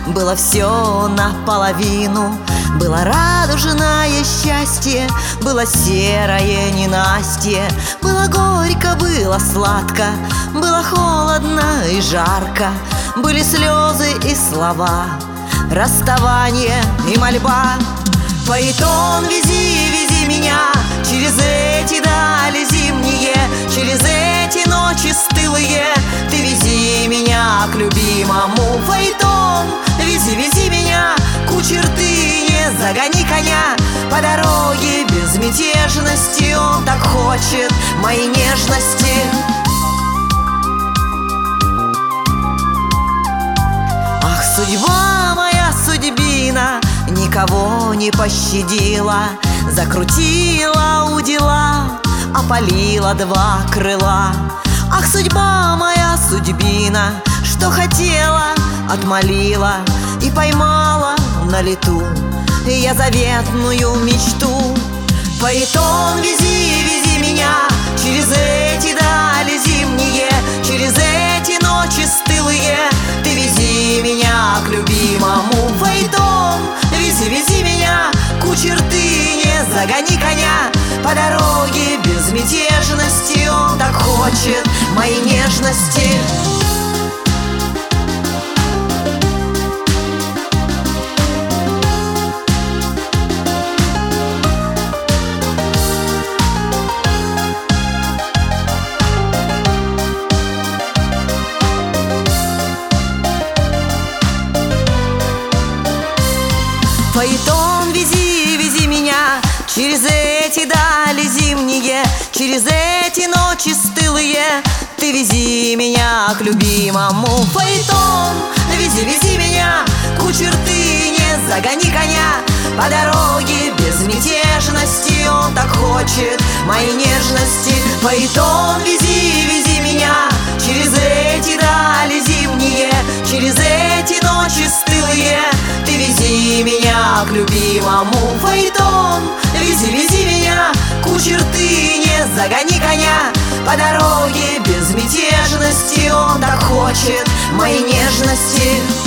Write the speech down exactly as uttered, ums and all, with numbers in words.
было все наполовину. Было радужное счастье, было серое ненастье. Было горько, было сладко, было холодно и жарко. Были слезы и слова, расставание и мольба. Паэтон, вези, вези меня через эти дали зимние, через эти ночи стылые. Ты вези меня к любимому. Паэтон, вези, вези меня, кучер, ты не загони коня. По дороге безмятежности он так хочет моей нежности. Ах, судьба моя, судьбина, никого не пощадила. Закрутила удила, опалила два крыла. Ах, судьба моя, судьбина, что хотела, отмолила и поймала на лету я заветную мечту. Паэтон, вези, вези меня через эти дали зимние, через эти ночи стылые. Ты вези меня к любимому. Паэтон, вези, вези меня, кучер, ты не загони коня. По дороге безмятежности он так хочет моей нежности. Паэтон, вези, вези меня через эти дали зимние, через эти ночи стылые. Ты вези меня к любимому. Паэтон, вези, вези меня, кучер, ты не загони коня. По дороге безмятежности он так хочет моей нежности. Паэтон, вези, вези меня через эти дали зимние, через эти ночи стылые. Ты вези меня к любимому. Паэтон, вези, вези меня, кучер, ты не загони коня. По дороге безмятежности он так хочет моей нежности.